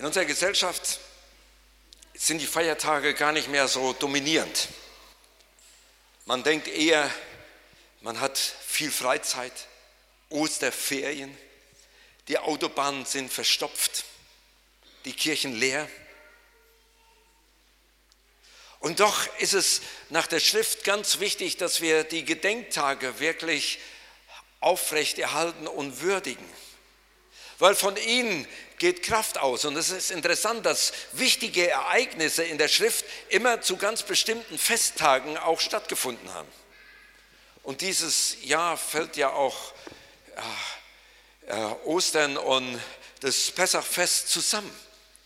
In unserer Gesellschaft sind die Feiertage gar nicht mehr so dominierend. Man denkt eher, man hat viel Freizeit, Osterferien, die Autobahnen sind verstopft, die Kirchen leer. Und doch ist es nach der Schrift ganz wichtig, dass wir die Gedenktage wirklich aufrechterhalten und würdigen. Weil von ihnen geht Kraft aus. Und es ist interessant, dass wichtige Ereignisse in der Schrift immer zu ganz bestimmten Festtagen auch stattgefunden haben. Und dieses Jahr fällt ja auch Ostern und das Pessachfest zusammen.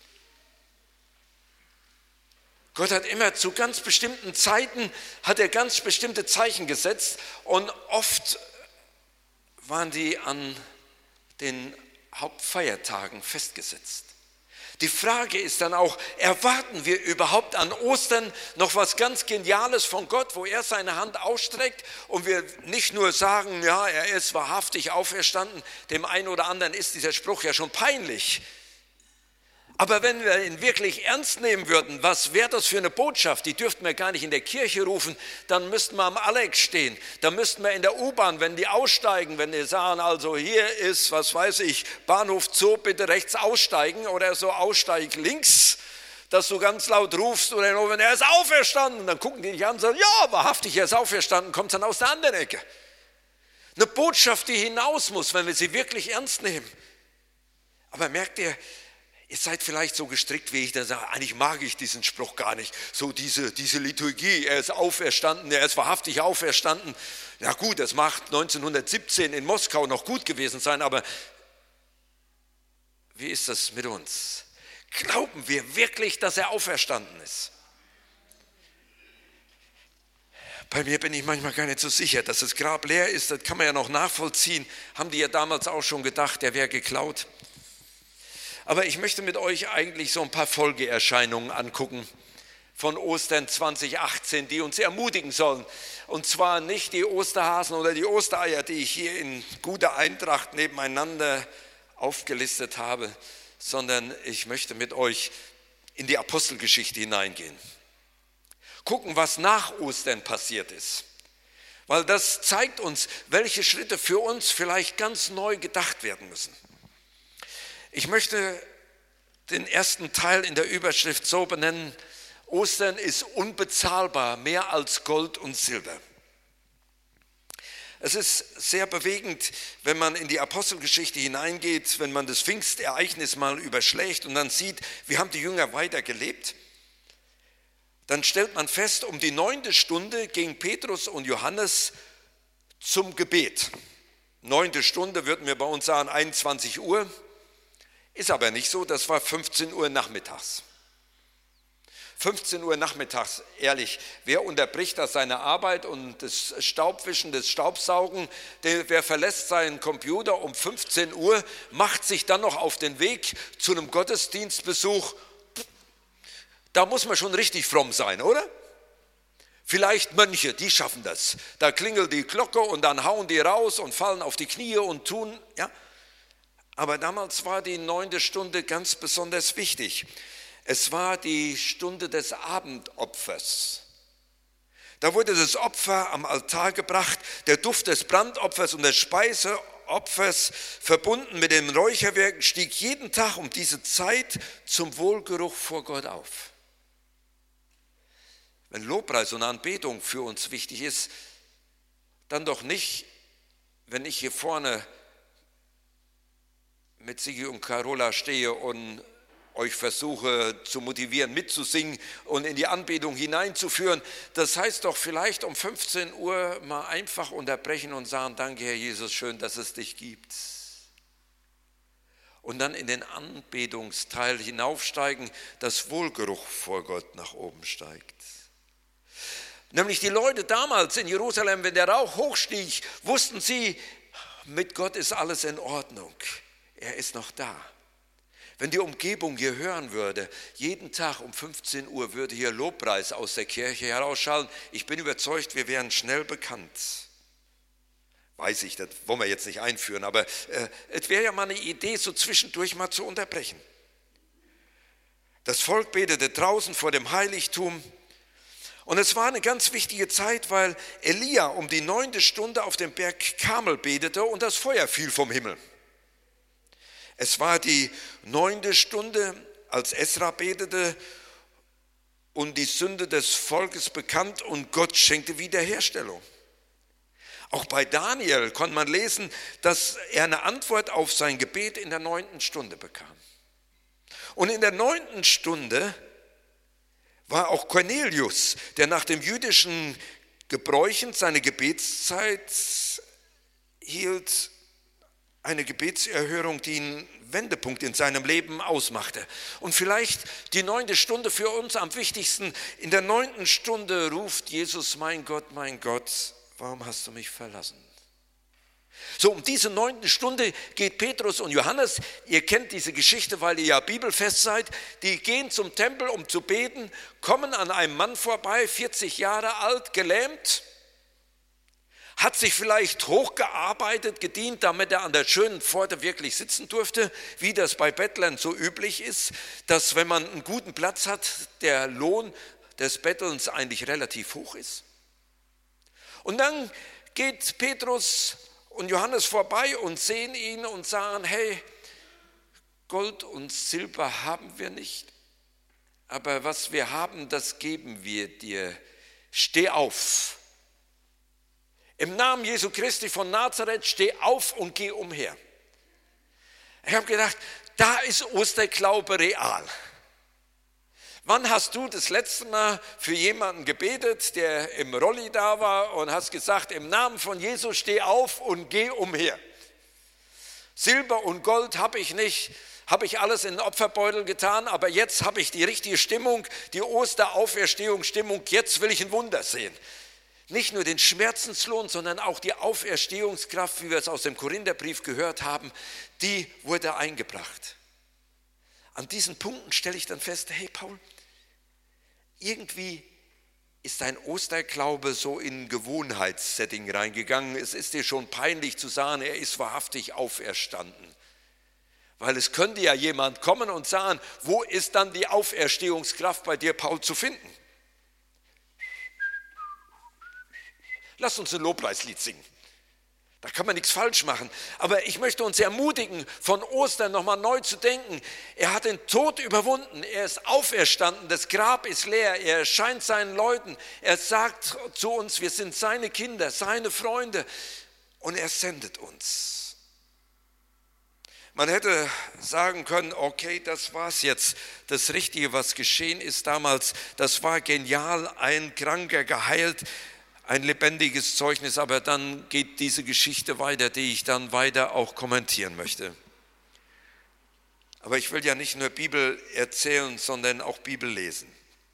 Gott hat immer zu ganz bestimmten Zeiten, hat er ganz bestimmte Zeichen gesetzt und oft waren die an den Hauptfeiertagen festgesetzt. Die Frage ist dann auch, erwarten wir überhaupt an Ostern noch was ganz Geniales von Gott, wo er seine Hand ausstreckt und wir nicht nur sagen, ja, er ist wahrhaftig auferstanden, dem einen oder anderen ist dieser Spruch ja schon peinlich. Aber wenn wir ihn wirklich ernst nehmen würden, was wäre das für eine Botschaft? Die dürften wir gar nicht in der Kirche rufen, dann müssten wir am Alex stehen. Dann müssten wir in der U-Bahn, wenn die aussteigen, wenn die sagen, also hier ist, was weiß ich, Bahnhof Zoo, bitte rechts aussteigen oder so aussteig links, dass du ganz laut rufst oder nur, wenn er ist auferstanden, dann gucken die dich an und sagen, ja, wahrhaftig, er ist auferstanden, kommt dann aus der anderen Ecke. Eine Botschaft, die hinaus muss, wenn wir sie wirklich ernst nehmen. Aber merkt ihr, ihr seid vielleicht so gestrickt wie ich, dann sage eigentlich mag ich diesen Spruch gar nicht. So diese Liturgie, er ist auferstanden, er ist wahrhaftig auferstanden. Ja gut, das mag 1917 in Moskau noch gut gewesen sein, aber wie ist das mit uns? Glauben wir wirklich, dass er auferstanden ist? Bei mir bin ich manchmal gar nicht so sicher, dass das Grab leer ist, das kann man ja noch nachvollziehen. Haben die ja damals auch schon gedacht, der wäre geklaut. Aber ich möchte mit euch eigentlich so ein paar Folgeerscheinungen angucken von Ostern 2018, die uns ermutigen sollen. Und zwar nicht die Osterhasen oder die Ostereier, die ich hier in guter Eintracht nebeneinander aufgelistet habe, sondern ich möchte mit euch in die Apostelgeschichte hineingehen. Gucken, was nach Ostern passiert ist. Weil das zeigt uns, welche Schritte für uns vielleicht ganz neu gedacht werden müssen. Ich möchte den ersten Teil in der Überschrift so benennen: Ostern ist unbezahlbar, mehr als Gold und Silber. Es ist sehr bewegend, wenn man in die Apostelgeschichte hineingeht, wenn man das Pfingstereignis mal überschlägt und dann sieht, wie haben die Jünger weiter gelebt. Dann stellt man fest, um die 9. Stunde ging Petrus und Johannes zum Gebet. 9. Stunde würden wir bei uns sagen 21 Uhr. Ist aber nicht so, das war 15 Uhr nachmittags. 15 Uhr nachmittags, ehrlich, wer unterbricht da seine Arbeit und das Staubwischen, das Staubsaugen, wer verlässt seinen Computer um 15 Uhr, macht sich dann noch auf den Weg zu einem Gottesdienstbesuch? Da muss man schon richtig fromm sein, oder? Vielleicht Mönche, die schaffen das. Da klingelt die Glocke und dann hauen die raus und fallen auf die Knie und tun, ja. Aber damals war die 9. Stunde ganz besonders wichtig. Es war die Stunde des Abendopfers. Da wurde das Opfer am Altar gebracht, der Duft des Brandopfers und des Speiseopfers, verbunden mit dem Räucherwerk, stieg jeden Tag um diese Zeit zum Wohlgeruch vor Gott auf. Wenn Lobpreis und Anbetung für uns wichtig ist, dann doch nicht, wenn ich hier vorne mit Sigi und Carola stehe und euch versuche zu motivieren, mitzusingen und in die Anbetung hineinzuführen. Das heißt doch vielleicht um 15 Uhr mal einfach unterbrechen und sagen, danke Herr Jesus, schön, dass es dich gibt. Und dann in den Anbetungsteil hinaufsteigen, dass Wohlgeruch vor Gott nach oben steigt. Nämlich die Leute damals in Jerusalem, wenn der Rauch hochstieg, wussten sie, mit Gott ist alles in Ordnung. Er ist noch da. Wenn die Umgebung hier hören würde, jeden Tag um 15 Uhr würde hier Lobpreis aus der Kirche herausschallen. Ich bin überzeugt, wir wären schnell bekannt. Weiß ich, das wollen wir jetzt nicht einführen, aber es wäre ja mal eine Idee, so zwischendurch mal zu unterbrechen. Das Volk betete draußen vor dem Heiligtum. Und es war eine ganz wichtige Zeit, weil Elia um die 9. Stunde auf dem Berg Karmel betete und das Feuer fiel vom Himmel. Es war die 9. Stunde, als Esra betete und die Sünde des Volkes bekannt und Gott schenkte Wiederherstellung. Auch bei Daniel konnte man lesen, dass er eine Antwort auf sein Gebet in der 9. Stunde bekam. Und in der 9. Stunde war auch Cornelius, der nach dem jüdischen Gebräuchen seine Gebetszeit hielt, eine Gebetserhörung, die einen Wendepunkt in seinem Leben ausmachte. Und vielleicht die 9. Stunde für uns am wichtigsten. In der 9. Stunde ruft Jesus, mein Gott, warum hast du mich verlassen? So, um diese 9. Stunde geht Petrus und Johannes, ihr kennt diese Geschichte, weil ihr ja bibelfest seid, die gehen zum Tempel, um zu beten, kommen an einem Mann vorbei, 40 Jahre alt, gelähmt, hat sich vielleicht hochgearbeitet, gedient, damit er an der schönen Pforte wirklich sitzen durfte, wie das bei Bettlern so üblich ist, dass wenn man einen guten Platz hat, der Lohn des Bettelns eigentlich relativ hoch ist. Und dann geht Petrus und Johannes vorbei und sehen ihn und sagen, hey, Gold und Silber haben wir nicht, aber was wir haben, das geben wir dir. Steh auf. Im Namen Jesu Christi von Nazareth, steh auf und geh umher. Ich habe gedacht, da ist Osterglaube real. Wann hast du das letzte Mal für jemanden gebetet, der im Rolli da war und hast gesagt, im Namen von Jesus steh auf und geh umher? Silber und Gold habe ich nicht, habe ich alles in den Opferbeutel getan, aber jetzt habe ich die richtige Stimmung, die Osterauferstehungsstimmung, jetzt will ich ein Wunder sehen. Nicht nur den Schmerzenslohn, sondern auch die Auferstehungskraft, wie wir es aus dem Korintherbrief gehört haben, die wurde eingebracht. An diesen Punkten stelle ich dann fest, hey Paul, irgendwie ist dein Osterglaube so in ein Gewohnheitssetting reingegangen. Es ist dir schon peinlich zu sagen, er ist wahrhaftig auferstanden. Weil es könnte ja jemand kommen und sagen, wo ist dann die Auferstehungskraft bei dir, Paul, zu finden? Lass uns ein Lobpreislied singen. Da kann man nichts falsch machen. Aber ich möchte uns ermutigen, von Ostern nochmal neu zu denken. Er hat den Tod überwunden. Er ist auferstanden. Das Grab ist leer. Er erscheint seinen Leuten. Er sagt zu uns, wir sind seine Kinder, seine Freunde. Und er sendet uns. Man hätte sagen können, okay, das war's jetzt. Das Richtige, was geschehen ist damals, das war genial. Ein Kranker geheilt. Ein lebendiges Zeugnis, aber dann geht diese Geschichte weiter, die ich dann weiter auch kommentieren möchte. Aber ich will ja nicht nur Bibel erzählen, sondern auch Bibel lesen.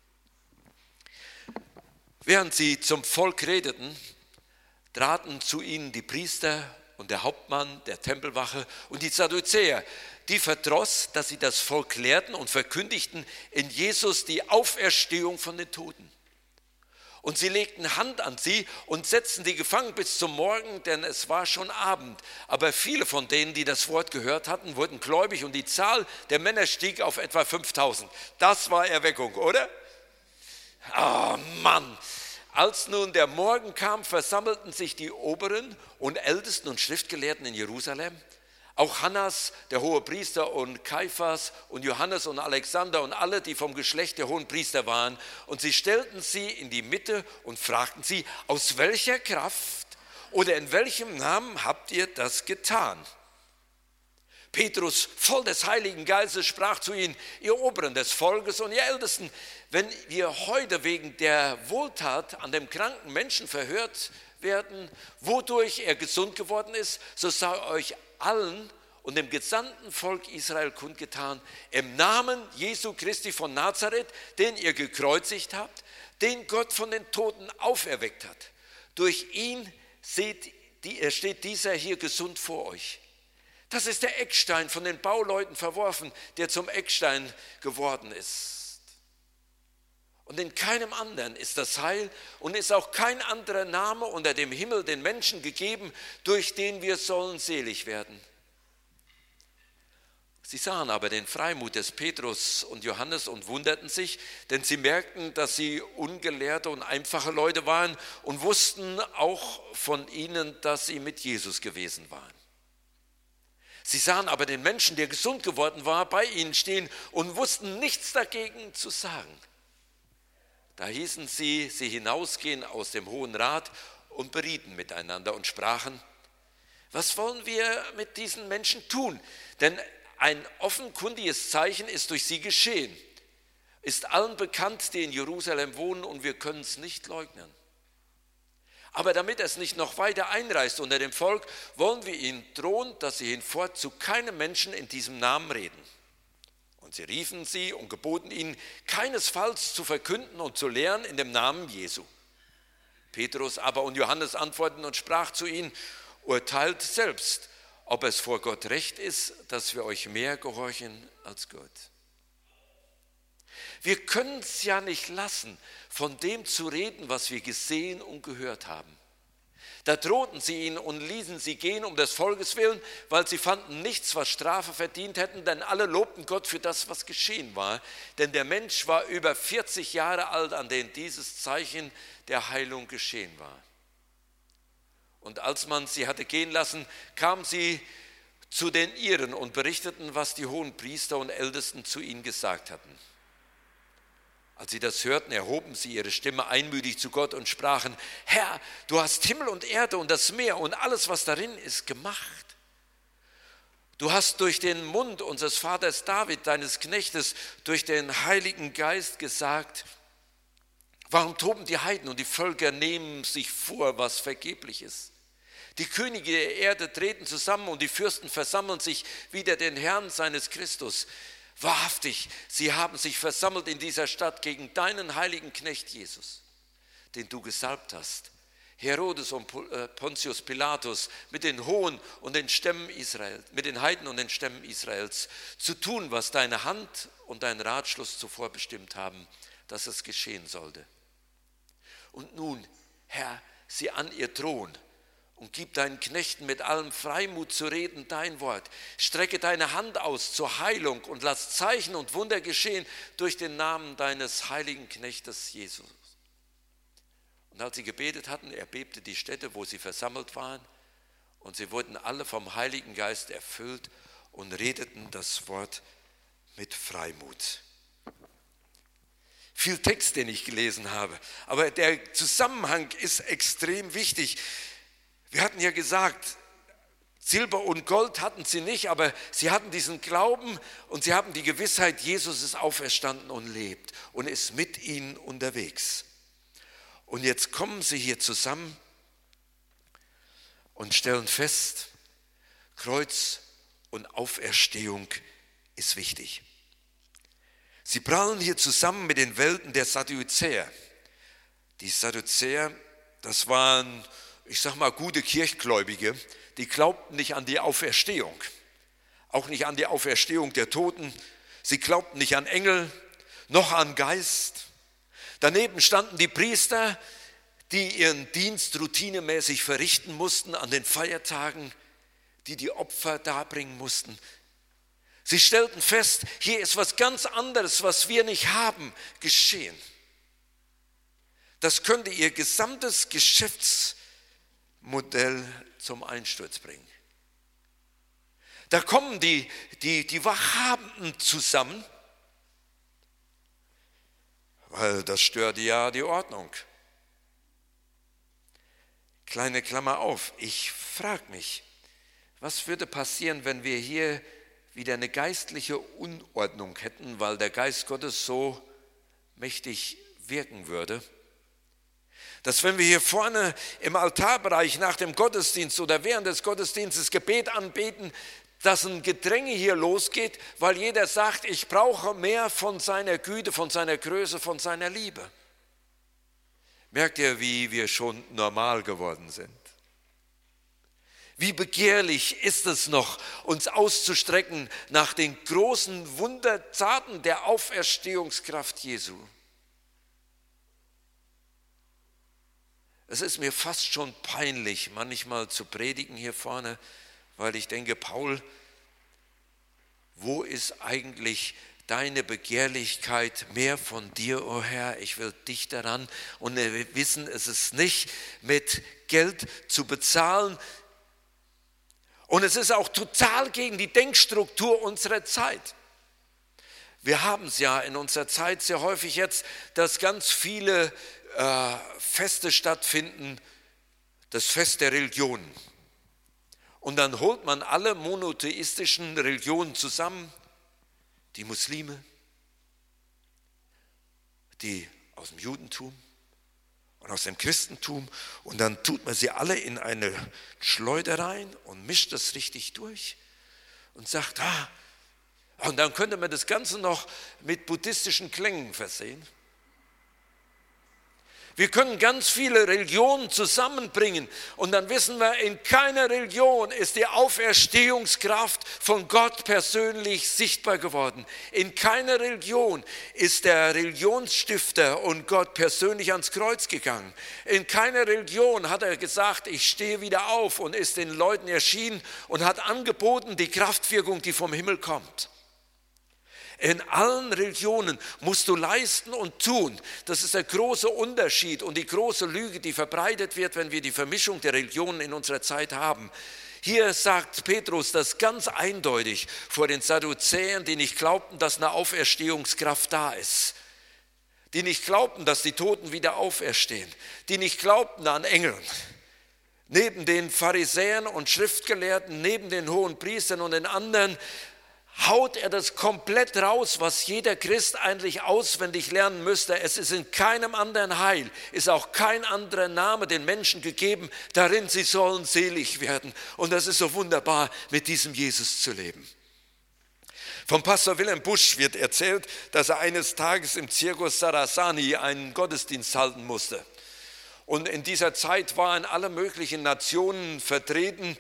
Während sie zum Volk redeten, traten zu ihnen die Priester und der Hauptmann der Tempelwache und die Sadduzäer. Die verdross, dass sie das Volk lehrten und verkündigten in Jesus die Auferstehung von den Toten. Und sie legten Hand an sie und setzten die gefangen bis zum Morgen, denn es war schon Abend. Aber viele von denen, die das Wort gehört hatten, wurden gläubig und die Zahl der Männer stieg auf etwa 5000. Das war Erweckung, oder? Oh Mann! Als nun der Morgen kam, versammelten sich die Oberen und Ältesten und Schriftgelehrten in Jerusalem. Auch Hannas, der Hohepriester, und Kaiphas und Johannes und Alexander und alle, die vom Geschlecht der Hohenpriester waren. Und sie stellten sie in die Mitte und fragten sie, aus welcher Kraft oder in welchem Namen habt ihr das getan? Petrus, voll des Heiligen Geistes, sprach zu ihnen, ihr Oberen des Volkes und ihr Ältesten, wenn wir heute wegen der Wohltat an dem kranken Menschen verhört werden, wodurch er gesund geworden ist, so sei euch allen und dem gesamten Volk Israel kundgetan, im Namen Jesu Christi von Nazareth, den ihr gekreuzigt habt, den Gott von den Toten auferweckt hat. Durch ihn steht dieser hier gesund vor euch. Das ist der Eckstein, von den Bauleuten verworfen, der zum Eckstein geworden ist. Und in keinem anderen ist das Heil und ist auch kein anderer Name unter dem Himmel den Menschen gegeben, durch den wir sollen selig werden. Sie sahen aber den Freimut des Petrus und Johannes und wunderten sich, denn sie merkten, dass sie ungelehrte und einfache Leute waren und wussten auch von ihnen, dass sie mit Jesus gewesen waren. Sie sahen aber den Menschen, der gesund geworden war, bei ihnen stehen und wussten nichts dagegen zu sagen. Da hießen sie hinausgehen aus dem Hohen Rat und berieten miteinander und sprachen: Was wollen wir mit diesen Menschen tun? Denn ein offenkundiges Zeichen ist durch sie geschehen, ist allen bekannt, die in Jerusalem wohnen, und wir können es nicht leugnen. Aber damit es nicht noch weiter einreißt unter dem Volk, wollen wir ihnen drohen, dass sie hinfort zu keinem Menschen in diesem Namen reden. Und sie riefen sie und geboten ihnen, keinesfalls zu verkünden und zu lehren in dem Namen Jesu. Petrus aber und Johannes antworteten und sprach zu ihnen: Urteilt selbst, ob es vor Gott recht ist, dass wir euch mehr gehorchen als Gott. Wir können es ja nicht lassen, von dem zu reden, was wir gesehen und gehört haben. Da drohten sie ihnen und ließen sie gehen um des Volkes willen, weil sie fanden nichts, was Strafe verdient hätten, denn alle lobten Gott für das, was geschehen war. Denn der Mensch war über 40 Jahre alt, an denen dieses Zeichen der Heilung geschehen war. Und als man sie hatte gehen lassen, kamen sie zu den Iren und berichteten, was die hohen Priester und Ältesten zu ihnen gesagt hatten. Als sie das hörten, erhoben sie ihre Stimme einmütig zu Gott und sprachen: Herr, du hast Himmel und Erde und das Meer und alles, was darin ist, gemacht. Du hast durch den Mund unseres Vaters David, deines Knechtes, durch den Heiligen Geist gesagt: Warum toben die Heiden und die Völker nehmen sich vor, was vergeblich ist? Die Könige der Erde treten zusammen und die Fürsten versammeln sich wider den Herrn seines Christus. Wahrhaftig, sie haben sich versammelt in dieser Stadt gegen deinen heiligen Knecht Jesus, den du gesalbt hast. Herodes und Pontius Pilatus mit den Hohen und den Stämmen Israels, mit den Heiden und den Stämmen Israels, zu tun, was deine Hand und dein Ratschluss zuvor bestimmt haben, dass es geschehen sollte. Und nun, Herr, sieh an ihr Thron und gib deinen Knechten mit allem Freimut zu reden dein Wort. Strecke deine Hand aus zur Heilung und lass Zeichen und Wunder geschehen durch den Namen deines heiligen Knechtes Jesus. Und als sie gebetet hatten, erbebte die Stätte, wo sie versammelt waren, und sie wurden alle vom Heiligen Geist erfüllt und redeten das Wort mit Freimut. Viel Text, den ich gelesen habe, aber der Zusammenhang ist extrem wichtig. Wir hatten ja gesagt, Silber und Gold hatten sie nicht, aber sie hatten diesen Glauben und sie haben die Gewissheit, Jesus ist auferstanden und lebt und ist mit ihnen unterwegs. Und jetzt kommen sie hier zusammen und stellen fest, Kreuz und Auferstehung ist wichtig. Sie prallen hier zusammen mit den Welten der Sadduzäer. Die Sadduzäer, das waren, ich sag mal, gute Kirchgläubige, die glaubten nicht an die Auferstehung, auch nicht an die Auferstehung der Toten. Sie glaubten nicht an Engel, noch an Geist. Daneben standen die Priester, die ihren Dienst routinemäßig verrichten mussten an den Feiertagen, die die Opfer darbringen mussten. Sie stellten fest, hier ist was ganz anderes, was wir nicht haben, geschehen. Das könnte ihr gesamtes Geschäftsmodell zum Einsturz bringen. Da kommen die Wachhabenden zusammen, weil das störte ja die Ordnung. Kleine Klammer auf, ich frage mich, was würde passieren, wenn wir hier wieder eine geistliche Unordnung hätten, weil der Geist Gottes so mächtig wirken würde, dass wenn wir hier vorne im Altarbereich nach dem Gottesdienst oder während des Gottesdienstes Gebet anbeten, dass ein Gedränge hier losgeht, weil jeder sagt, ich brauche mehr von seiner Güte, von seiner Größe, von seiner Liebe. Merkt ihr, wie wir schon normal geworden sind? Wie begehrlich ist es noch, uns auszustrecken nach den großen Wundertaten der Auferstehungskraft Jesu. Es ist mir fast schon peinlich, manchmal zu predigen hier vorne, weil ich denke, Paul, wo ist eigentlich deine Begehrlichkeit, mehr von dir, o Herr, ich will dich daran. Und wir wissen, es ist nicht mit Geld zu bezahlen. Und es ist auch total gegen die Denkstruktur unserer Zeit. Wir haben es ja in unserer Zeit sehr häufig jetzt, dass ganz viele Feste stattfinden, das Fest der Religionen. Und dann holt man alle monotheistischen Religionen zusammen, die Muslime, die aus dem Judentum und aus dem Christentum, und dann tut man sie alle in eine Schleuder rein und mischt das richtig durch und sagt, und dann könnte man das Ganze noch mit buddhistischen Klängen versehen. Wir können ganz viele Religionen zusammenbringen und dann wissen wir, in keiner Religion ist die Auferstehungskraft von Gott persönlich sichtbar geworden. In keiner Religion ist der Religionsstifter und Gott persönlich ans Kreuz gegangen. In keiner Religion hat er gesagt, ich stehe wieder auf, und ist den Leuten erschienen und hat angeboten die Kraftwirkung, die vom Himmel kommt. In allen Religionen musst du leisten und tun. Das ist der große Unterschied und die große Lüge, die verbreitet wird, wenn wir die Vermischung der Religionen in unserer Zeit haben. Hier sagt Petrus das ganz eindeutig vor den Sadduzäern, die nicht glaubten, dass eine Auferstehungskraft da ist. Die nicht glaubten, dass die Toten wieder auferstehen. Die nicht glaubten an Engeln. Neben den Pharisäern und Schriftgelehrten, neben den Hohenpriestern und den anderen, haut er das komplett raus, was jeder Christ eigentlich auswendig lernen müsste. Es ist in keinem anderen Heil, ist auch kein anderer Name den Menschen gegeben, darin sie sollen selig werden. Und das ist so wunderbar, mit diesem Jesus zu leben. Vom Pastor Wilhelm Busch wird erzählt, dass er eines Tages im Circus Sarasani einen Gottesdienst halten musste. Und in dieser Zeit waren alle möglichen Nationen vertreten,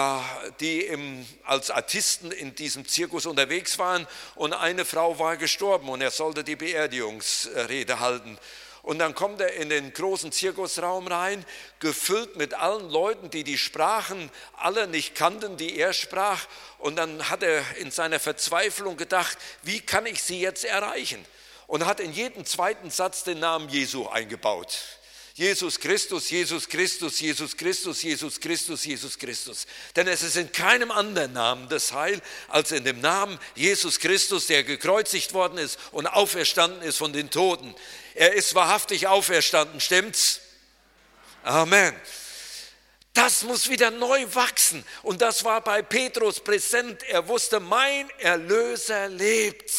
die als Artisten in diesem Zirkus unterwegs waren. Und eine Frau war gestorben und er sollte die Beerdigungsrede halten. Und dann kommt er in den großen Zirkusraum rein, gefüllt mit allen Leuten, die die Sprachen alle nicht kannten, die er sprach. Und dann hat er in seiner Verzweiflung gedacht, wie kann ich sie jetzt erreichen? Und hat in jeden zweiten Satz den Namen Jesu eingebaut. Jesus Christus, Jesus Christus, Jesus Christus, Jesus Christus, Jesus Christus. Denn es ist in keinem anderen Namen das Heil, als in dem Namen Jesus Christus, der gekreuzigt worden ist und auferstanden ist von den Toten. Er ist wahrhaftig auferstanden, stimmt's? Amen. Das muss wieder neu wachsen. Und das war bei Petrus präsent. Er wusste, mein Erlöser lebt.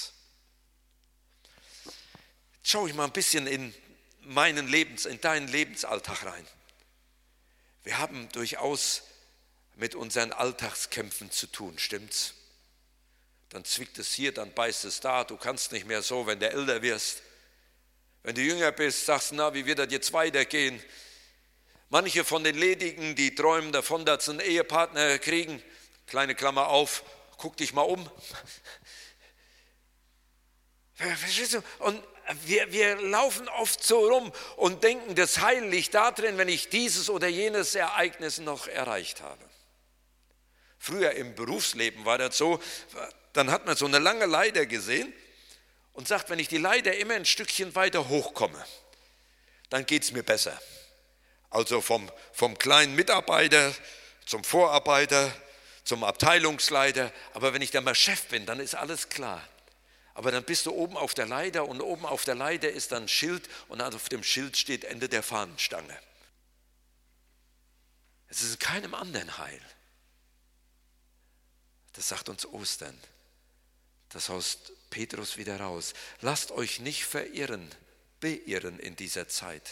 Schau ich mal ein bisschen in deinen Lebensalltag rein. Wir haben durchaus mit unseren Alltagskämpfen zu tun, stimmt's? Dann zwickt es hier, dann beißt es da, du kannst nicht mehr so, wenn du älter wirst. Wenn du jünger bist, sagst du, na, wie wird das jetzt weitergehen? Manche von den Ledigen, die träumen davon, dass sie einen Ehepartner kriegen, kleine Klammer auf, guck dich mal um. Verstehst du? Und wir laufen oft so rum und denken, das Heil liegt darin, wenn ich dieses oder jenes Ereignis noch erreicht habe. Früher im Berufsleben war das so, dann hat man so eine lange Leiter gesehen und sagt, wenn ich die Leiter immer ein Stückchen weiter hochkomme, dann geht es mir besser. Also vom kleinen Mitarbeiter zum Vorarbeiter, zum Abteilungsleiter. Aber wenn ich dann mal Chef bin, dann ist alles klar. Aber dann bist du oben auf der Leiter und oben auf der Leiter ist dann ein Schild und auf dem Schild steht Ende der Fahnenstange. Es ist in keinem anderen Heil. Das sagt uns Ostern. Das haust Petrus wieder raus. Lasst euch nicht beirren in dieser Zeit.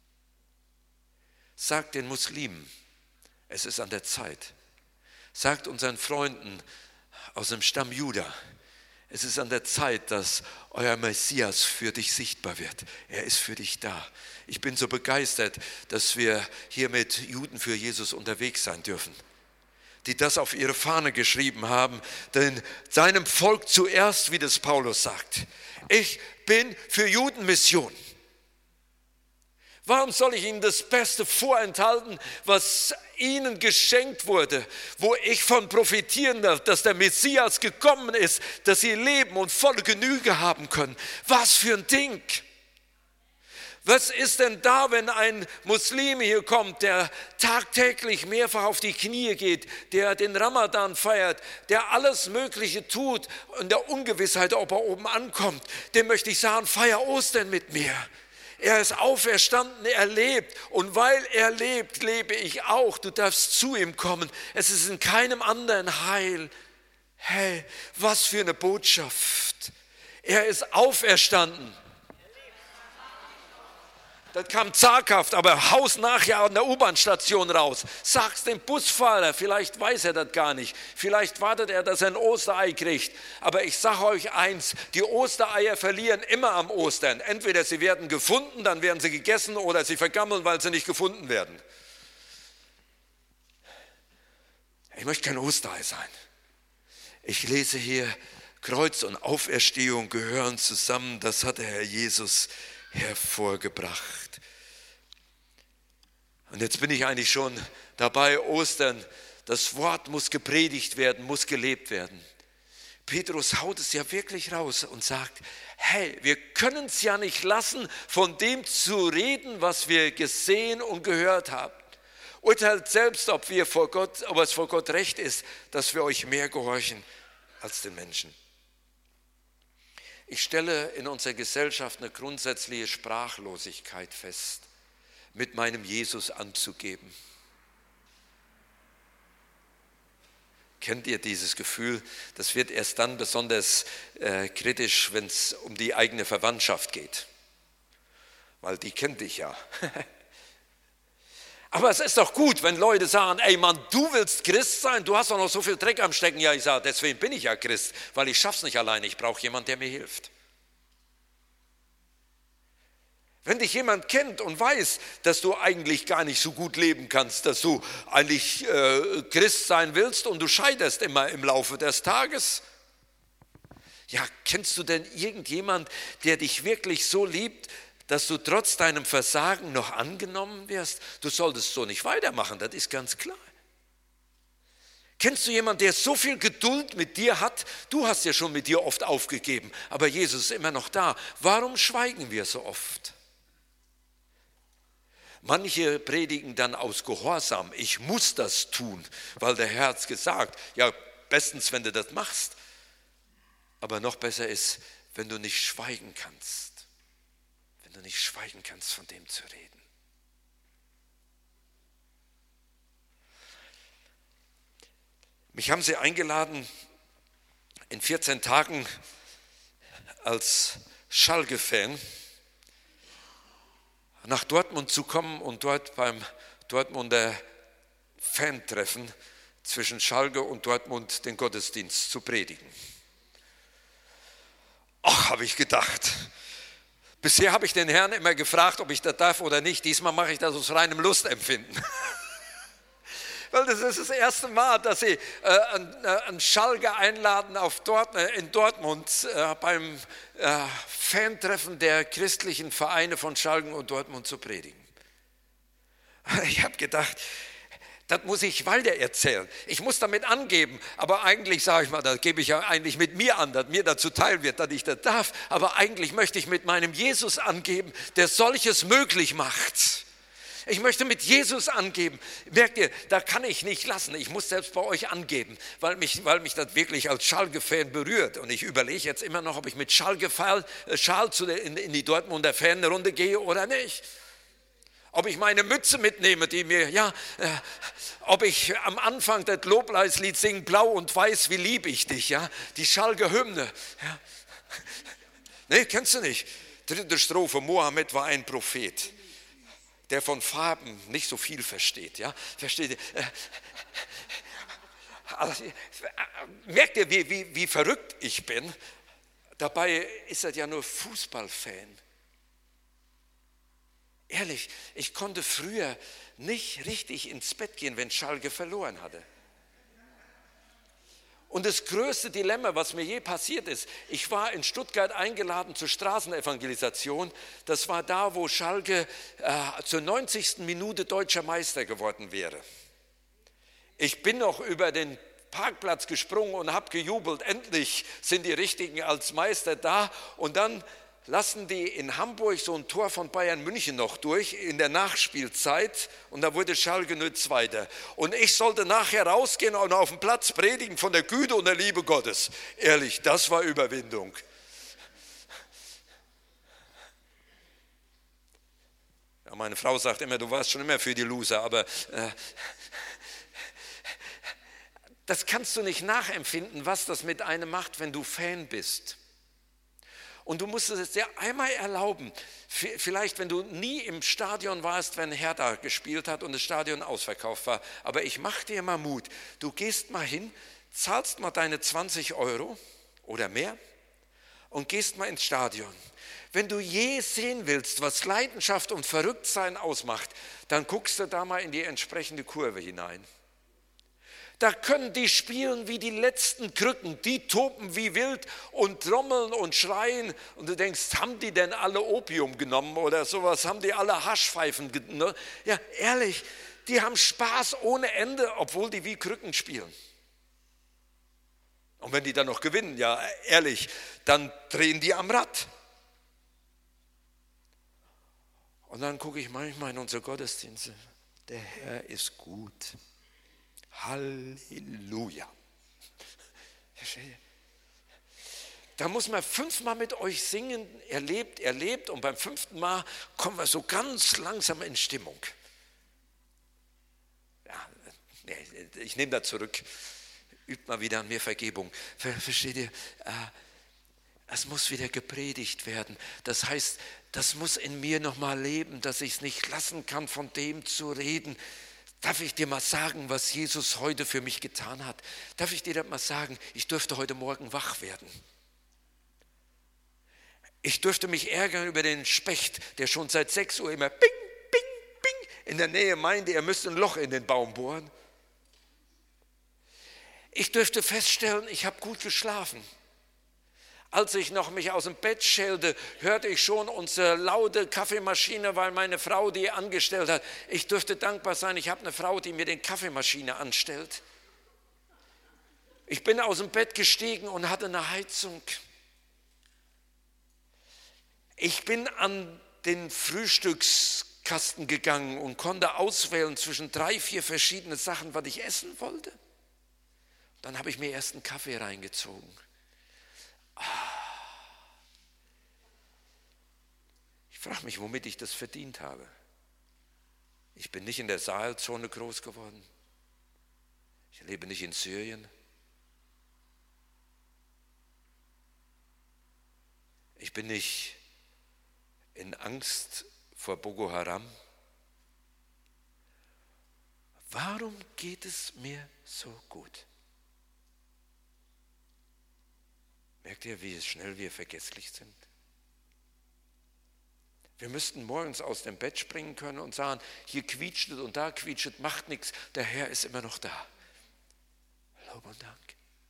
Sagt den Muslimen, es ist an der Zeit. Sagt unseren Freunden aus dem Stamm Juda, es ist an der Zeit, dass euer Messias für dich sichtbar wird. Er ist für dich da. Ich bin so begeistert, dass wir hier mit Juden für Jesus unterwegs sein dürfen, die das auf ihre Fahne geschrieben haben, denn seinem Volk zuerst, wie das Paulus sagt. Ich bin für Judenmission. Warum soll ich ihnen das Beste vorenthalten, was ihnen geschenkt wurde, wo ich von profitieren darf, dass der Messias gekommen ist, dass sie leben und volle Genüge haben können? Was für ein Ding! Was ist denn da, wenn ein Muslim hier kommt, der tagtäglich mehrfach auf die Knie geht, der den Ramadan feiert, der alles Mögliche tut in der Ungewissheit, ob er oben ankommt? Dem möchte ich sagen, feier Ostern mit mir. Er ist auferstanden, er lebt und weil er lebt, lebe ich auch. Du darfst zu ihm kommen. Es ist in keinem anderen Heil. Hey, was für eine Botschaft. Er ist auferstanden. Das kam zaghaft, aber hausnachher an der U-Bahn-Station raus. Sag's dem Busfahrer, vielleicht weiß er das gar nicht. Vielleicht wartet er, dass er ein Osterei kriegt. Aber ich sage euch eins, die Ostereier verlieren immer am Ostern. Entweder sie werden gefunden, dann werden sie gegessen oder sie vergammeln, weil sie nicht gefunden werden. Ich möchte kein Osterei sein. Ich lese hier, Kreuz und Auferstehung gehören zusammen. Das hat der Herr Jesus hervorgebracht. Und jetzt bin ich eigentlich schon dabei, Ostern, das Wort muss gepredigt werden, muss gelebt werden. Petrus haut es ja wirklich raus und sagt, hey, wir können es ja nicht lassen, von dem zu reden, was wir gesehen und gehört haben. Urteilt selbst, ob es vor Gott recht ist, dass wir euch mehr gehorchen als den Menschen. Ich stelle in unserer Gesellschaft eine grundsätzliche Sprachlosigkeit fest, mit meinem Jesus anzugeben. Kennt ihr dieses Gefühl? Das wird erst dann besonders kritisch, wenn es um die eigene Verwandtschaft geht. Weil die kennt dich ja. Aber es ist doch gut, wenn Leute sagen, ey Mann, du willst Christ sein, du hast doch noch so viel Dreck am Stecken. Ja, ich sage, deswegen bin ich ja Christ, weil ich schaff's nicht alleine, ich brauche jemanden, der mir hilft. Wenn dich jemand kennt und weiß, dass du eigentlich gar nicht so gut leben kannst, dass du eigentlich Christ sein willst und du scheiterst immer im Laufe des Tages. Ja, kennst du denn irgendjemand, der dich wirklich so liebt, dass du trotz deinem Versagen noch angenommen wirst? Du solltest so nicht weitermachen, das ist ganz klar. Kennst du jemanden, der so viel Geduld mit dir hat? Du hast ja schon mit dir oft aufgegeben, aber Jesus ist immer noch da. Warum schweigen wir so oft? Manche predigen dann aus Gehorsam, ich muss das tun, weil der Herr hat es gesagt. Ja, bestens, wenn du das machst. Aber noch besser ist, wenn du nicht schweigen kannst. Wenn du nicht schweigen kannst, von dem zu reden. Mich haben sie eingeladen, in 14 Tagen als Schalke-Fan nach Dortmund zu kommen und dort beim Dortmunder Fan-Treffen zwischen Schalke und Dortmund den Gottesdienst zu predigen. Ach, habe ich gedacht. Bisher habe ich den Herrn immer gefragt, ob ich das darf oder nicht. Diesmal mache ich das aus reinem Lustempfinden. Weil das ist das erste Mal, dass sie einen Schalke einladen in Dortmund beim Fan-Treffen der christlichen Vereine von Schalke und Dortmund zu predigen. Ich habe gedacht, das muss ich weiter erzählen. Ich muss damit angeben, aber eigentlich sage ich mal, das gebe ich ja eigentlich mit mir an, dass mir dazu teil wird, dass ich das darf. Aber eigentlich möchte ich mit meinem Jesus angeben, der solches möglich macht. Ich möchte mit Jesus angeben. Merkt ihr, da kann ich nicht lassen. Ich muss selbst bei euch angeben, weil mich das wirklich als Schalke-Fan berührt. Und ich überlege jetzt immer noch, ob ich mit Schalke-Schal in die Dortmunder Fanrunde gehe oder nicht. Ob ich meine Mütze mitnehme, ob ich am Anfang das Lobpreislied singe, blau und weiß, wie lieb ich dich, ja, die Schalke-Hymne. Ja. Nee, kennst du nicht? 3. Strophe, Mohammed war ein Prophet, der von Farben nicht so viel versteht. Ja? Versteht ihr? Also, merkt ihr, wie verrückt ich bin? Dabei ist er ja nur Fußballfan. Ehrlich, ich konnte früher nicht richtig ins Bett gehen, wenn Schalke verloren hatte. Und das größte Dilemma, was mir je passiert ist, ich war in Stuttgart eingeladen zur Straßenevangelisation. Das war da, wo Schalke zur 90. Minute deutscher Meister geworden wäre. Ich bin noch über den Parkplatz gesprungen und habe gejubelt. Endlich sind die Richtigen als Meister da. Und dann lassen die in Hamburg so ein Tor von Bayern München noch durch in der Nachspielzeit und da wurde Schalke nur Zweiter. Und ich sollte nachher rausgehen und auf dem Platz predigen von der Güte und der Liebe Gottes. Ehrlich, das war Überwindung. Ja, meine Frau sagt immer, du warst schon immer für die Loser, aber das kannst du nicht nachempfinden, was das mit einem macht, wenn du Fan bist. Und du musst es dir einmal erlauben, vielleicht wenn du nie im Stadion warst, wenn Hertha gespielt hat und das Stadion ausverkauft war. Aber ich mache dir mal Mut. Du gehst mal hin, zahlst mal deine 20 € oder mehr und gehst mal ins Stadion. Wenn du je sehen willst, was Leidenschaft und Verrücktsein ausmacht, dann guckst du da mal in die entsprechende Kurve hinein. Da können die spielen wie die letzten Krücken, die toben wie wild und trommeln und schreien. Und du denkst, haben die denn alle Opium genommen oder sowas? Haben die alle Haschpfeifen genommen? Ja, ehrlich, die haben Spaß ohne Ende, obwohl die wie Krücken spielen. Und wenn die dann noch gewinnen, ja, ehrlich, dann drehen die am Rad. Und dann gucke ich manchmal in unsere Gottesdienste, der Herr ist gut. Halleluja. Da muss man 5-mal mit euch singen, erlebt und beim 5. Mal kommen wir so ganz langsam in Stimmung. Ja, ich nehme das zurück, übt mal wieder an mir Vergebung. Versteht ihr? Es muss wieder gepredigt werden. Das heißt, das muss in mir nochmal leben, dass ich es nicht lassen kann, von dem zu reden. Darf ich dir mal sagen, was Jesus heute für mich getan hat? Darf ich dir das mal sagen? Ich dürfte heute Morgen wach werden. Ich dürfte mich ärgern über den Specht, der schon seit 6 Uhr immer ping, ping, ping in der Nähe meinte, er müsste ein Loch in den Baum bohren. Ich dürfte feststellen, ich habe gut geschlafen. Als ich noch mich aus dem Bett schälte, hörte ich schon unsere laute Kaffeemaschine, weil meine Frau die angestellt hat. Ich dürfte dankbar sein, ich habe eine Frau, die mir die Kaffeemaschine anstellt. Ich bin aus dem Bett gestiegen und hatte eine Heizung. Ich bin an den Frühstückskasten gegangen und konnte auswählen zwischen 3, 4 verschiedene Sachen, was ich essen wollte. Dann habe ich mir erst einen Kaffee reingezogen. Ich frage mich, womit ich das verdient habe. Ich bin nicht in der Sahelzone groß geworden. Ich lebe nicht in Syrien. Ich bin nicht in Angst vor Boko Haram. Warum geht es mir so gut? Merkt ihr, wie schnell wir vergesslich sind? Wir müssten morgens aus dem Bett springen können und sagen, hier quietscht es und da quietscht es, macht nichts, der Herr ist immer noch da. Lob und Dank.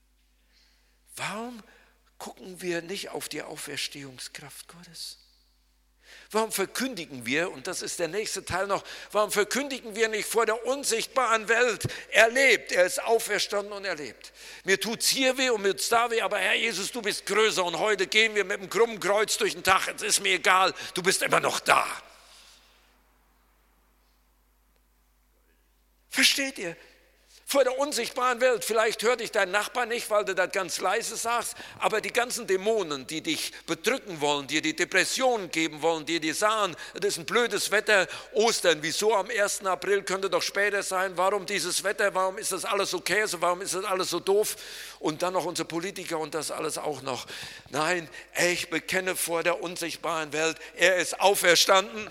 Warum gucken wir nicht auf die Auferstehungskraft Gottes? Warum verkündigen wir, und das ist der nächste Teil noch, warum verkündigen wir nicht vor der unsichtbaren Welt, er lebt, er ist auferstanden und er lebt. Mir tut es hier weh und mir tut es da weh, aber Herr Jesus, du bist größer und heute gehen wir mit dem krummen Kreuz durch den Tag, es ist mir egal, du bist immer noch da. Versteht ihr? Vor der unsichtbaren Welt, vielleicht hört dich dein Nachbar nicht, weil du das ganz leise sagst, aber die ganzen Dämonen, die dich bedrücken wollen, dir die Depressionen geben wollen, die sagen, das ist ein blödes Wetter, Ostern, wieso am 1. April könnte doch später sein, warum dieses Wetter, warum ist das alles so Käse, warum ist das alles so doof und dann noch unsere Politiker und das alles auch noch. Nein, ich bekenne vor der unsichtbaren Welt, er ist auferstanden.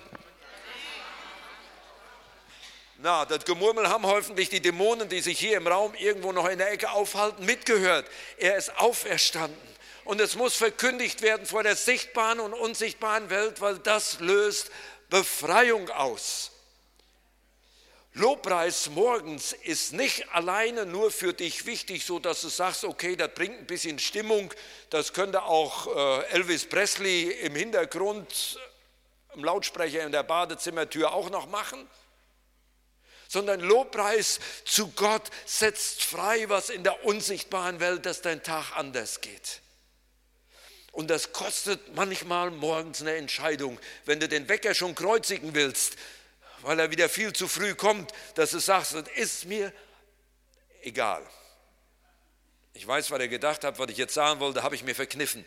Na, das Gemurmel haben hoffentlich die Dämonen, die sich hier im Raum irgendwo noch in der Ecke aufhalten, mitgehört. Er ist auferstanden. Und es muss verkündigt werden vor der sichtbaren und unsichtbaren Welt, weil das löst Befreiung aus. Lobpreis morgens ist nicht alleine nur für dich wichtig, so dass du sagst, okay, das bringt ein bisschen Stimmung, das könnte auch Elvis Presley im Hintergrund, im Lautsprecher in der Badezimmertür auch noch machen, sondern Lobpreis zu Gott setzt frei, was in der unsichtbaren Welt, dass dein Tag anders geht. Und das kostet manchmal morgens eine Entscheidung, wenn du den Wecker schon kreuzigen willst, weil er wieder viel zu früh kommt, dass du sagst, das ist mir egal. Ich weiß, was er gedacht hat, was ich jetzt sagen wollte, habe ich mir verkniffen.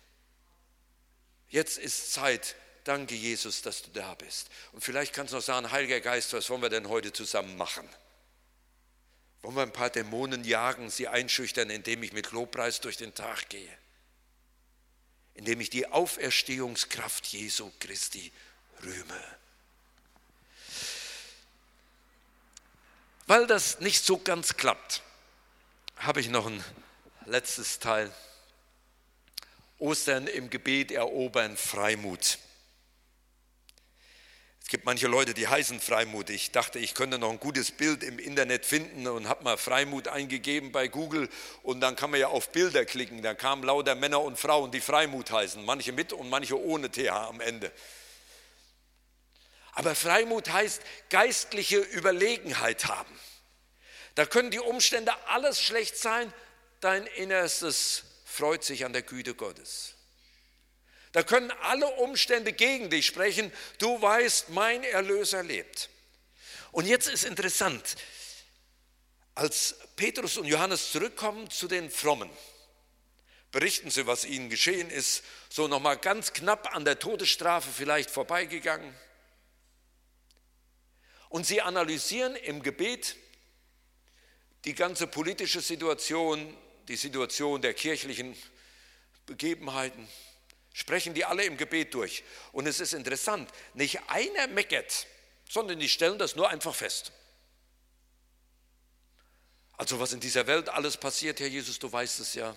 Jetzt ist Zeit. Danke, Jesus, dass du da bist. Und vielleicht kannst du noch sagen, Heiliger Geist, was wollen wir denn heute zusammen machen? Wollen wir ein paar Dämonen jagen, sie einschüchtern, indem ich mit Lobpreis durch den Tag gehe? Indem ich die Auferstehungskraft Jesu Christi rühme. Weil das nicht so ganz klappt, habe ich noch ein letztes Teil. Ostern im Gebet erobern, Freimut. Es gibt manche Leute, die heißen Freimut. Ich dachte, ich könnte noch ein gutes Bild im Internet finden und habe mal Freimut eingegeben bei Google und dann kann man ja auf Bilder klicken. Da kamen lauter Männer und Frauen, die Freimut heißen, manche mit und manche ohne TH am Ende. Aber Freimut heißt geistliche Überlegenheit haben. Da können die Umstände alles schlecht sein, dein Innerstes freut sich an der Güte Gottes. Da können alle Umstände gegen dich sprechen. Du weißt, mein Erlöser lebt. Und jetzt ist interessant, als Petrus und Johannes zurückkommen zu den Frommen, berichten sie, was ihnen geschehen ist, so nochmal ganz knapp an der Todesstrafe vielleicht vorbeigegangen. Und sie analysieren im Gebet die ganze politische Situation, die Situation der kirchlichen Begebenheiten, sprechen die alle im Gebet durch. Und es ist interessant, nicht einer meckert, sondern die stellen das nur einfach fest. Also was in dieser Welt alles passiert, Herr Jesus, du weißt es ja.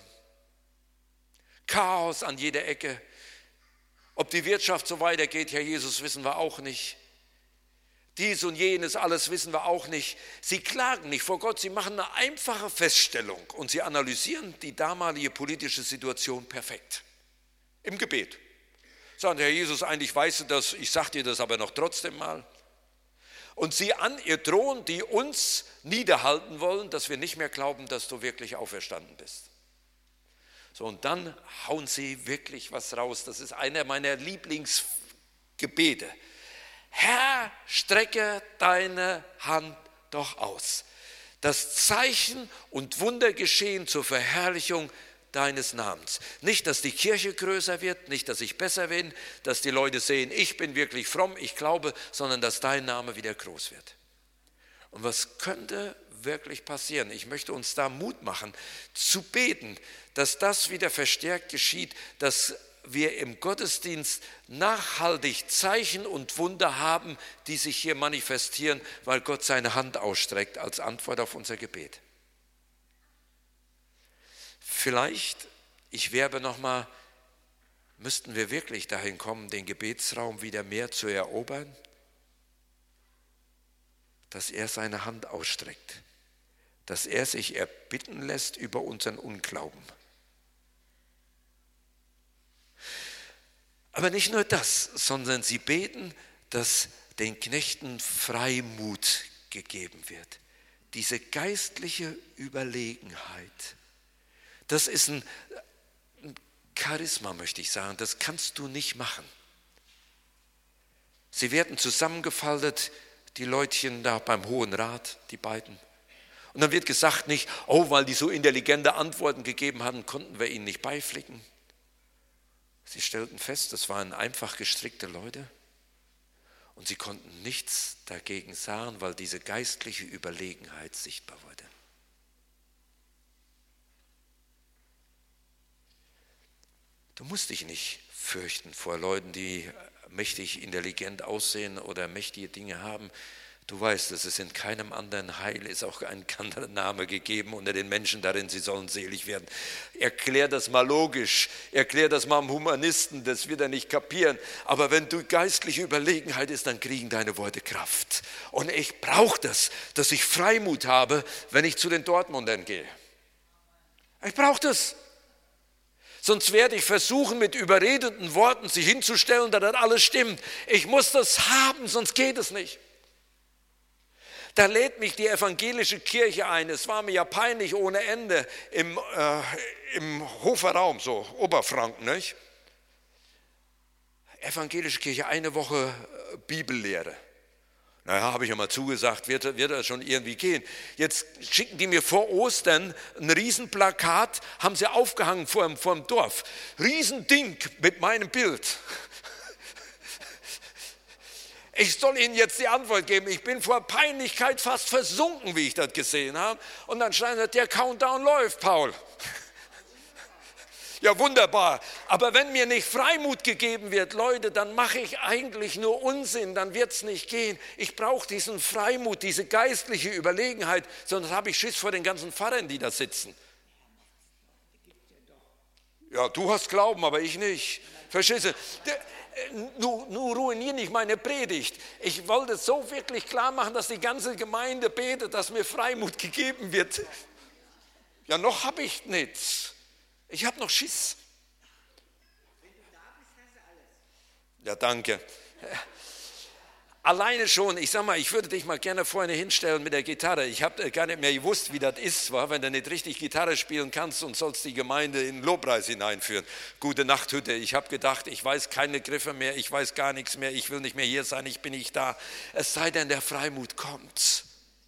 Chaos an jeder Ecke. Ob die Wirtschaft so weitergeht, Herr Jesus, wissen wir auch nicht. Dies und jenes, alles wissen wir auch nicht. Sie klagen nicht vor Gott, sie machen eine einfache Feststellung und sie analysieren die damalige politische Situation perfekt. Im Gebet. Sagen, Herr Jesus, eigentlich weißt du das, ich sage dir das aber noch trotzdem mal. Und sie an ihr drohen, die uns niederhalten wollen, dass wir nicht mehr glauben, dass du wirklich auferstanden bist. So, und dann hauen sie wirklich was raus. Das ist einer meiner Lieblingsgebete. Herr, strecke deine Hand doch aus. Das Zeichen und Wunder geschehen zur Verherrlichung deines Namens. Nicht, dass die Kirche größer wird, nicht, dass ich besser bin, dass die Leute sehen, ich bin wirklich fromm, ich glaube, sondern dass dein Name wieder groß wird. Und was könnte wirklich passieren? Ich möchte uns da Mut machen, zu beten, dass das wieder verstärkt geschieht, dass wir im Gottesdienst nachhaltig Zeichen und Wunder haben, die sich hier manifestieren, weil Gott seine Hand ausstreckt als Antwort auf unser Gebet. Vielleicht, ich werbe nochmal, müssten wir wirklich dahin kommen, den Gebetsraum wieder mehr zu erobern, dass er seine Hand ausstreckt, dass er sich erbitten lässt über unseren Unglauben. Aber nicht nur das, sondern sie beten, dass den Knechten Freimut gegeben wird. Diese geistliche Überlegenheit. Das ist ein Charisma, möchte ich sagen. Das kannst du nicht machen. Sie werden zusammengefaltet, die Leutchen da beim Hohen Rat, die beiden. Und dann wird gesagt nicht, oh, weil die so intelligente Antworten gegeben hatten, konnten wir ihnen nicht beiflicken. Sie stellten fest, das waren einfach gestrickte Leute und sie konnten nichts dagegen sagen, weil diese geistliche Überlegenheit sichtbar wurde. Du musst dich nicht fürchten vor Leuten, die mächtig intelligent aussehen oder mächtige Dinge haben. Du weißt, dass es in keinem anderen Heil ist auch ein anderer Name gegeben unter den Menschen darin, sie sollen selig werden. Erklär das mal logisch, erklär das mal einem Humanisten, das wird er nicht kapieren. Aber wenn du geistliche Überlegenheit ist, dann kriegen deine Worte Kraft. Und ich brauche das, dass ich Freimut habe, wenn ich zu den Dortmundern gehe. Ich brauche das. Sonst werde ich versuchen, mit überredeten Worten sich hinzustellen, dass das alles stimmt. Ich muss das haben, sonst geht es nicht. Da lädt mich die evangelische Kirche ein. Es war mir ja peinlich ohne Ende im Hofer Raum, so Oberfranken, nicht? Evangelische Kirche, eine Woche Bibellehre. Naja, habe ich ja mal zugesagt, wird das schon irgendwie gehen. Jetzt schicken die mir vor Ostern ein Riesenplakat, haben sie aufgehangen vor dem Dorf. Riesending mit meinem Bild. Ich soll Ihnen jetzt die Antwort geben. Ich bin vor Peinlichkeit fast versunken, wie ich das gesehen habe. Und dann schreiben sie, der Countdown läuft, Paul. Ja, wunderbar. Aber wenn mir nicht Freimut gegeben wird, Leute, dann mache ich eigentlich nur Unsinn. Dann wird es nicht gehen. Ich brauche diesen Freimut, diese geistliche Überlegenheit. Sonst habe ich Schiss vor den ganzen Pfarrern, die da sitzen. Ja, du hast Glauben, aber ich nicht. Verstehst du? Nur ruinier nicht meine Predigt. Ich wollte es so wirklich klar machen, dass die ganze Gemeinde betet, dass mir Freimut gegeben wird. Ja, noch habe ich nichts. Ich habe noch Schiss. Ja, danke. Alleine schon, ich sag mal, ich würde dich mal gerne vorne hinstellen mit der Gitarre. Ich habe gar nicht mehr gewusst, wie das ist, wenn du nicht richtig Gitarre spielen kannst und sollst die Gemeinde in den Lobpreis hineinführen. Gute Nacht, Hütte. Ich habe gedacht, ich weiß keine Griffe mehr, ich weiß gar nichts mehr, ich will nicht mehr hier sein, ich bin nicht da. Es sei denn, der Freimut kommt.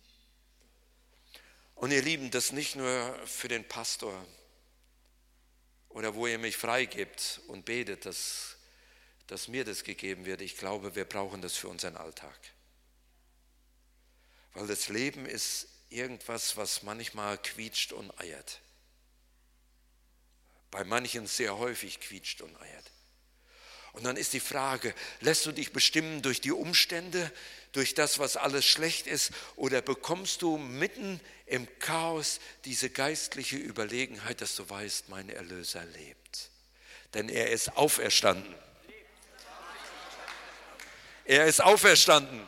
Und ihr Lieben, das nicht nur für den Pastor oder wo ihr mich freigibt und betet, dass mir das gegeben wird. Ich glaube, wir brauchen das für unseren Alltag. Weil das Leben ist irgendwas, was manchmal quietscht und eiert. Bei manchen sehr häufig quietscht und eiert. Und dann ist die Frage, lässt du dich bestimmen durch die Umstände, durch das, was alles schlecht ist, oder bekommst du mitten im Chaos diese geistliche Überlegenheit, dass du weißt, mein Erlöser lebt. Denn er ist auferstanden. Er ist auferstanden.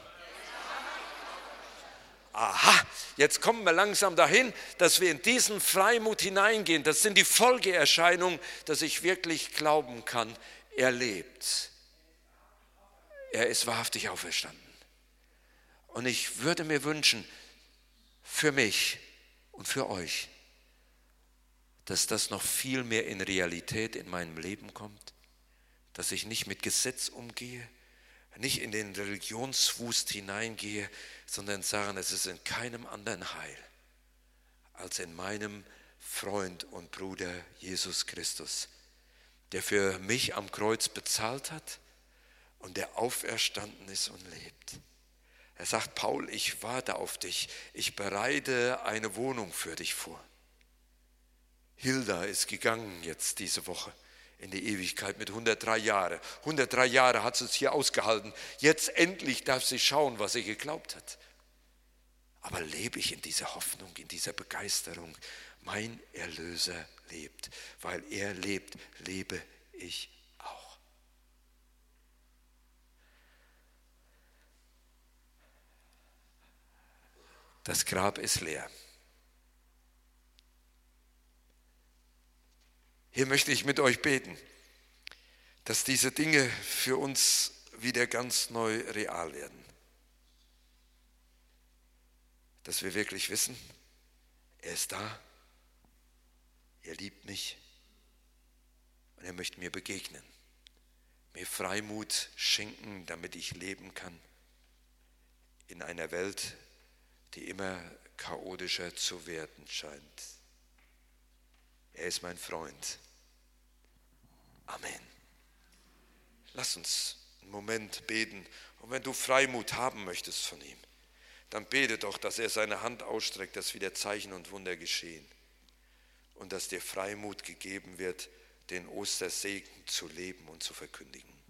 Aha, jetzt kommen wir langsam dahin, dass wir in diesen Freimut hineingehen. Das sind die Folgeerscheinungen, dass ich wirklich glauben kann, er lebt. Er ist wahrhaftig auferstanden. Und ich würde mir wünschen, für mich und für euch, dass das noch viel mehr in Realität in meinem Leben kommt, dass ich nicht mit Gesetz umgehe, nicht in den Religionswust hineingehe, sondern sagen, es ist in keinem anderen Heil als in meinem Freund und Bruder Jesus Christus, der für mich am Kreuz bezahlt hat und der auferstanden ist und lebt. Er sagt, Paul, ich warte auf dich, ich bereite eine Wohnung für dich vor. Hilda ist gegangen jetzt diese Woche in die Ewigkeit mit 103 Jahren. 103 Jahre hat sie es hier ausgehalten. Jetzt endlich darf sie schauen, was sie geglaubt hat. Aber lebe ich in dieser Hoffnung, in dieser Begeisterung? Mein Erlöser lebt. Weil er lebt, lebe ich auch. Das Grab ist leer. Hier möchte ich mit euch beten, dass diese Dinge für uns wieder ganz neu real werden. Dass wir wirklich wissen, er ist da, er liebt mich und er möchte mir begegnen, mir Freimut schenken, damit ich leben kann in einer Welt, die immer chaotischer zu werden scheint. Er ist mein Freund. Amen. Lass uns einen Moment beten. Und wenn du Freimut haben möchtest von ihm, dann bete doch, dass er seine Hand ausstreckt, dass wieder Zeichen und Wunder geschehen. Und dass dir Freimut gegeben wird, den Ostersegen zu leben und zu verkündigen.